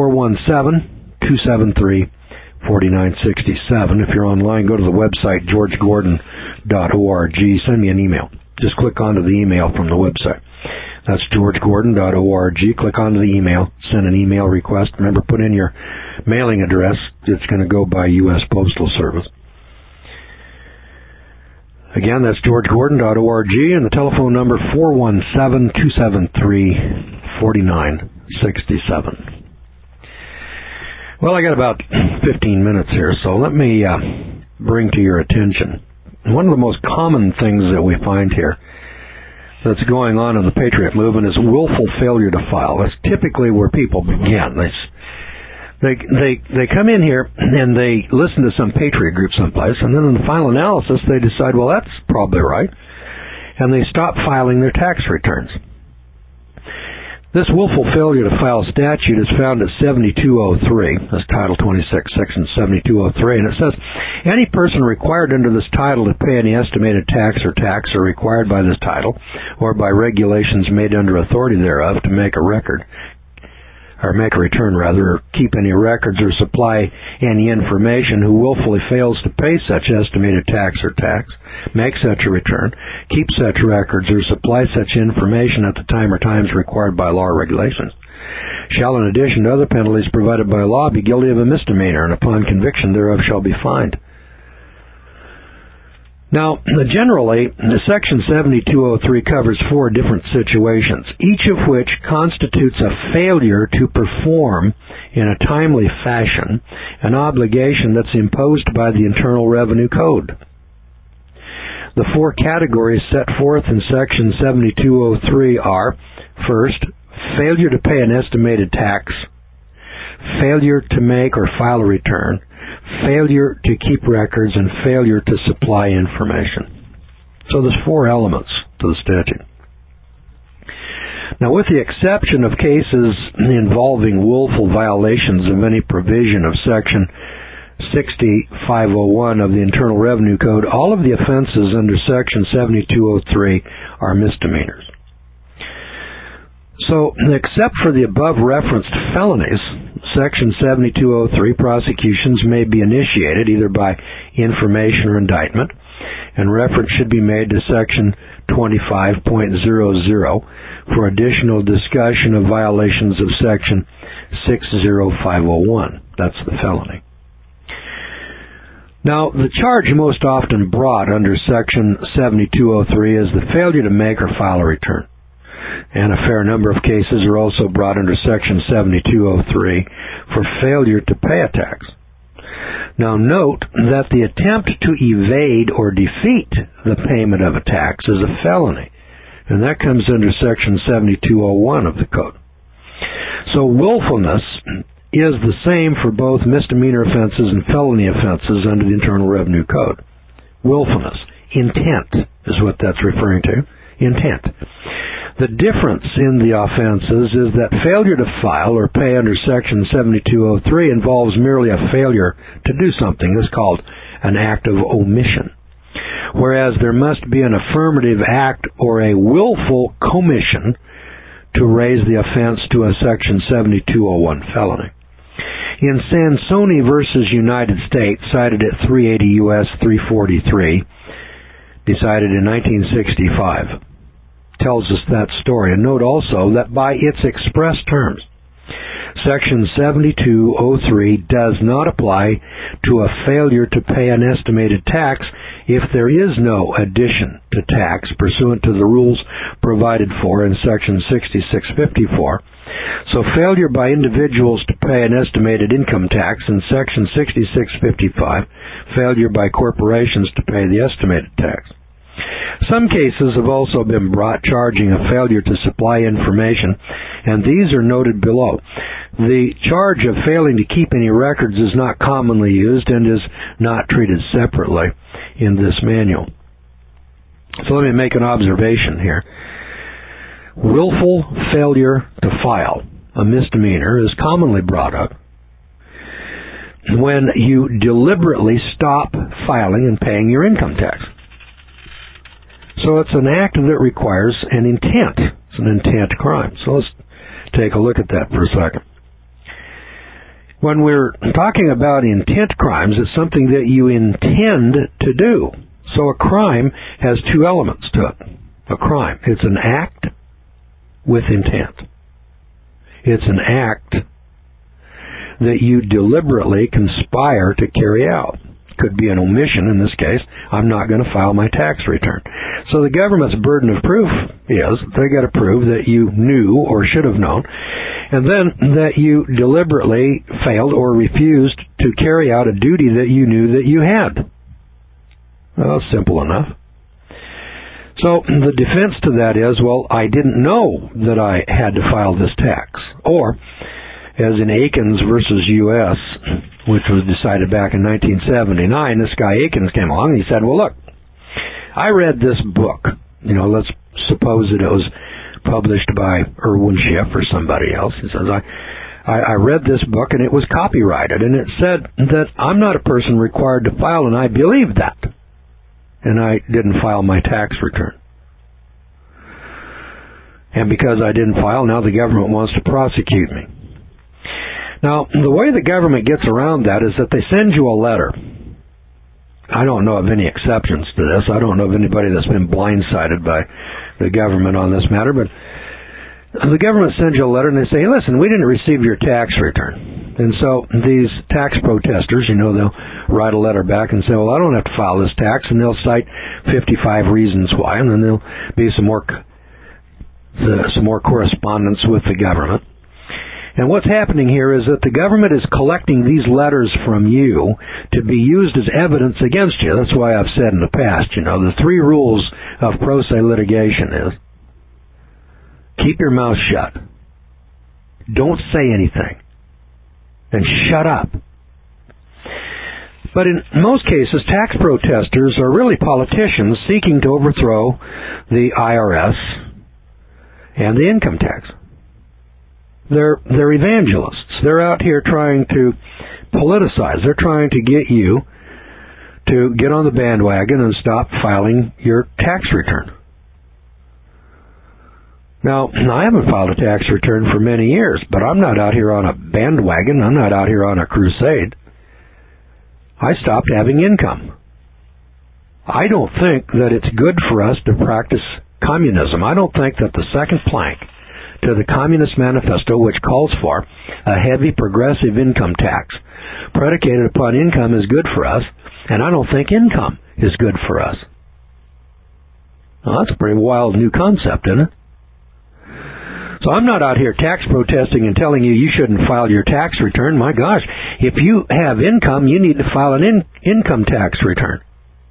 417-273-4967. If you're online, go to the website, georgegordon.org. Send me an email. Just click onto the email from the website. That's georgegordon.org. Click onto the email, send an email request. Remember, put in your mailing address. It's going to go by U.S. Postal Service. Again, that's georgegordon.org, and the telephone number 417-273-4967. Well, I got about 15 minutes here, so let me bring to your attention one of the most common things that we find here that's going on in the Patriot movement is willful failure to file. That's typically where people begin. They come in here and they listen to some Patriot group someplace, and then in the final analysis they decide, well, that's probably right, and they stop filing their tax returns. This willful failure to file statute is found at 7203. That's Title 26, Section 7203, and it says, any person required under this title to pay any estimated tax or required by this title or by regulations made under authority thereof to make a record, or make a return rather, or keep any records or supply any information, who willfully fails to pay such estimated tax or make such a return, keep such records, or supply such information at the time or times required by law or regulations, shall, in addition to other penalties provided by law, be guilty of a misdemeanor, and upon conviction thereof shall be fined. Now, generally, Section 7203 covers 4 different situations, each of which constitutes a failure to perform in a timely fashion an obligation that's imposed by the Internal Revenue Code. The 4 categories set forth in Section 7203 are, first, failure to pay an estimated tax, failure to make or file a return, failure to keep records, and failure to supply information. So there's 4 elements to the statute. Now, with the exception of cases involving willful violations of any provision of Section 60501 of the Internal Revenue Code, all of the offenses under Section 7203 are misdemeanors. So, except for the above-referenced felonies, Section 7203 prosecutions may be initiated either by information or indictment, and reference should be made to Section 25.00 for additional discussion of violations of Section 60501. That's the felony. Now, the charge most often brought under Section 7203 is the failure to make or file a return. And a fair number of cases are also brought under Section 7203 for failure to pay a tax. Now, note that the attempt to evade or defeat the payment of a tax is a felony, and that comes under Section 7201 of the Code. So willfulness is the same for both misdemeanor offenses and felony offenses under the Internal Revenue Code. Willfulness. Intent is what that's referring to. Intent. The difference in the offenses is that failure to file or pay under Section 7203 involves merely a failure to do something. It's called an act of omission. Whereas there must be an affirmative act or a willful commission to raise the offense to a Section 7201 felony. In Sansoni versus United States, cited at 380 U.S. 343, decided in 1965, tells us that story. And note also that by its express terms, Section 7203 does not apply to a failure to pay an estimated tax if there is no addition to tax pursuant to the rules provided for in Section 6654. So failure by individuals to pay an estimated income tax in Section 6655, failure by corporations to pay the estimated tax. Some cases have also been brought charging a failure to supply information, and these are noted below. The charge of failing to keep any records is not commonly used and is not treated separately in this manual. So let me make an observation here. Willful failure to file, a misdemeanor, is commonly brought up when you deliberately stop filing and paying your income tax. So it's an act that requires an intent. It's an intent crime. So let's take a look at that for a second. When we're talking about intent crimes, it's something that you intend to do. So a crime has two elements to it. A crime, it's an act with intent. It's an act that you deliberately conspire to carry out. Could be an omission in this case. I'm not going to file my tax return. So the government's burden of proof is they got to prove that you knew or should have known, and then that you deliberately failed or refused to carry out a duty that you knew that you had. Well, simple enough. So the defense to that is, well, I didn't know that I had to file this tax. Or, as in Akins versus U.S., which was decided back in 1979, this guy Akins came along and he said, well, look, I read this book. Let's suppose that it was published by Irwin Schiff or somebody else. He says, I read this book and it was copyrighted, and it said that I'm not a person required to file, and I believed that. And I didn't file my tax return. And because I didn't file, now the government wants to prosecute me. Now, the way the government gets around that is that they send you a letter. I don't know of any exceptions to this. I don't know of anybody that's been blindsided by the government on this matter, but the government sends you a letter and they say, hey, listen, we didn't receive your tax return. And so these tax protesters, they'll write a letter back and say, well, I don't have to file this tax, and they'll cite 55 reasons why, and then there'll be some more correspondence with the government. And what's happening here is that the government is collecting these letters from you to be used as evidence against you. That's why I've said in the past, the 3 rules of pro se litigation is keep your mouth shut. Don't say anything. And shut up. But in most cases, tax protesters are really politicians seeking to overthrow the IRS and the income tax. They're evangelists. They're out here trying to politicize. They're trying to get you to get on the bandwagon and stop filing your tax return. Now, I haven't filed a tax return for many years, but I'm not out here on a bandwagon. I'm not out here on a crusade. I stopped having income. I don't think that it's good for us to practice communism. I don't think that the second plank to the Communist Manifesto, which calls for a heavy progressive income tax predicated upon income, is good for us, and I don't think income is good for us. Well, that's a pretty wild new concept, isn't it? So I'm not out here tax protesting and telling you shouldn't file your tax return. My gosh, if you have income, you need to file an income tax return.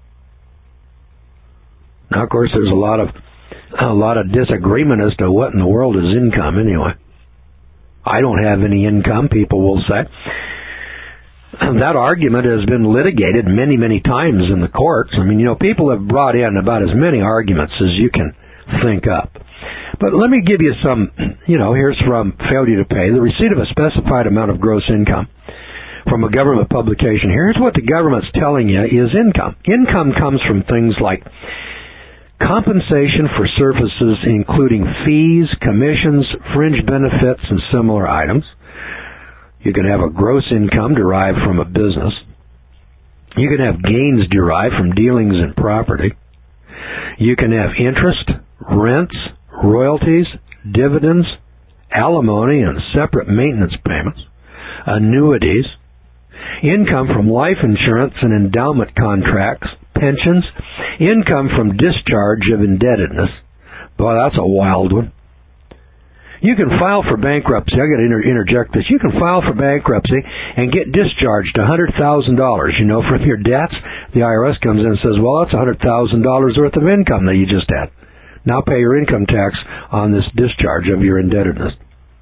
Now, of course, there's a lot of disagreement as to what in the world is income anyway. I don't have any income, people will say. That argument has been litigated many, many times in the courts. People have brought in about as many arguments as you can think up. But let me give you some, here's from failure to pay. The receipt of a specified amount of gross income from a government publication. Here's what the government's telling you is income. Income comes from things like compensation for services including fees, commissions, fringe benefits, and similar items. You can have a gross income derived from a business. You can have gains derived from dealings in property. You can have interest, rents, royalties, dividends, alimony and separate maintenance payments, annuities, income from life insurance and endowment contracts, pensions, income from discharge of indebtedness. Boy, that's a wild one. You can file for bankruptcy. I got to interject this. You can file for bankruptcy and get discharged $100,000, from your debts. The IRS comes in and says, well, that's $100,000 worth of income that you just had. Now pay your income tax on this discharge of your indebtedness.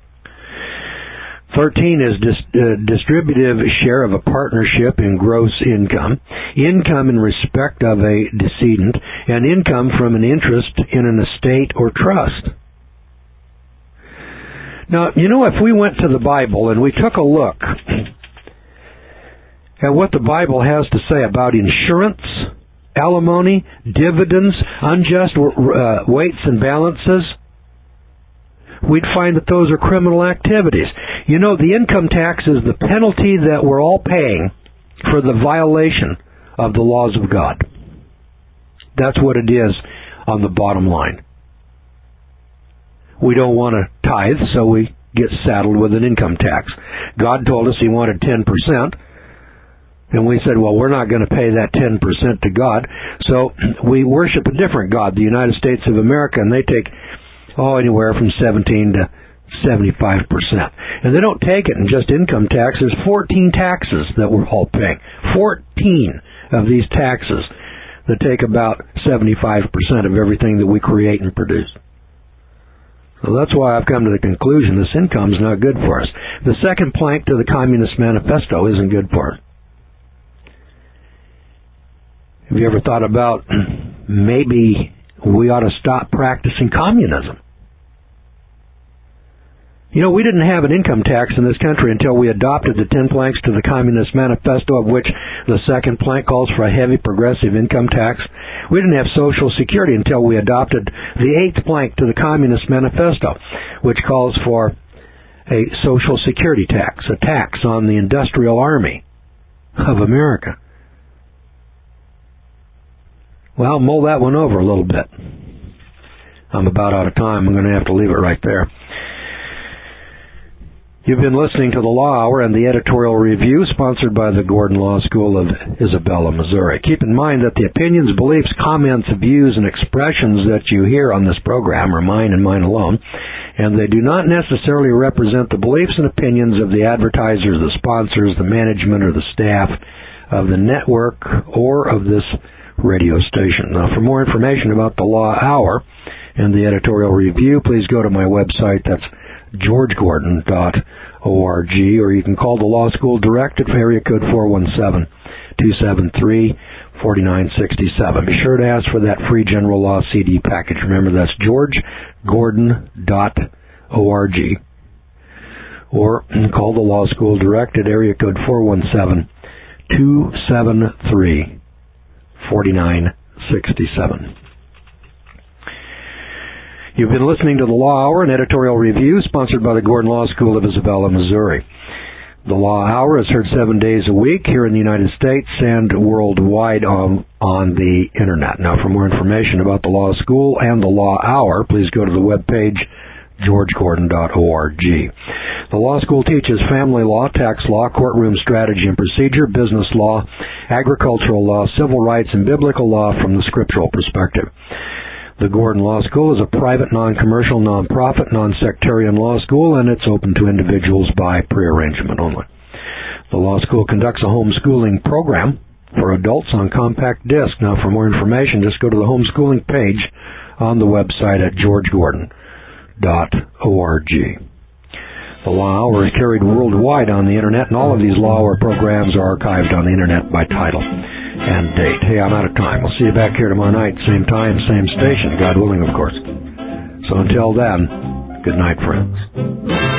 13 is distributive share of a partnership in gross income, income in respect of a decedent, and income from an interest in an estate or trust. Now, if we went to the Bible and we took a look at what the Bible has to say about insurance, alimony, dividends, unjust weights and balances, we'd find that those are criminal activities. The income tax is the penalty that we're all paying for the violation of the laws of God. That's what it is on the bottom line. We don't want to tithe, so we get saddled with an income tax. God told us He wanted 10%, and we said, well, we're not going to pay that 10% to God, so we worship a different God, the United States of America, and they take anywhere from 17 to 75%. And they don't take it in just income tax. There's 14 taxes that we're all paying. 14 of these taxes that take about 75% of everything that we create and produce. So that's why I've come to the conclusion this income is not good for us. The second plank to the Communist Manifesto isn't good for us. Have you ever thought about maybe we ought to stop practicing communism? We didn't have an income tax in this country until we adopted the 10 planks to the Communist Manifesto, of which the second plank calls for a heavy progressive income tax. We didn't have Social Security until we adopted the 8th plank to the Communist Manifesto, which calls for a Social Security tax, a tax on the industrial army of America. Well, mull that one over a little bit. I'm about out of time. I'm going to have to leave it right there. You've been listening to the Law Hour and the editorial review sponsored by the Gordon Law School of Isabella, Missouri. Keep in mind that the opinions, beliefs, comments, views, and expressions that you hear on this program are mine and mine alone, and they do not necessarily represent the beliefs and opinions of the advertisers, the sponsors, the management, or the staff of the network or of this radio station. Now, for more information about the Law Hour and the editorial review, please go to my website. That's georgegordon.org, or you can call the Law School direct at area code 417-273-4967. Be sure to ask for that free general law CD package. Remember, that's georgegordon.org, or call the Law School direct at area code 417-273-4967. You've been listening to the Law Hour, an editorial review sponsored by the Gordon Law School of Isabella, Missouri. The Law Hour is heard 7 days a week here in the United States and worldwide on the Internet. Now, for more information about the Law School and the Law Hour, please go to the webpage georgegordon.org. The Law School teaches family law, tax law, courtroom strategy and procedure, business law, agricultural law, civil rights, and biblical law from the scriptural perspective. The Gordon Law School is a private, non-commercial, non-profit, non-sectarian law school, and it's open to individuals by prearrangement only. The law school conducts a homeschooling program for adults on compact disc. Now, for more information, just go to the homeschooling page on the website at georgegordon.org. The Law Hour is carried worldwide on the Internet, and all of these Law Hour programs are archived on the Internet by title and date. Hey, I'm out of time. We'll see you back here tomorrow night, same time, same station, God willing, of course. So until then, good night, friends.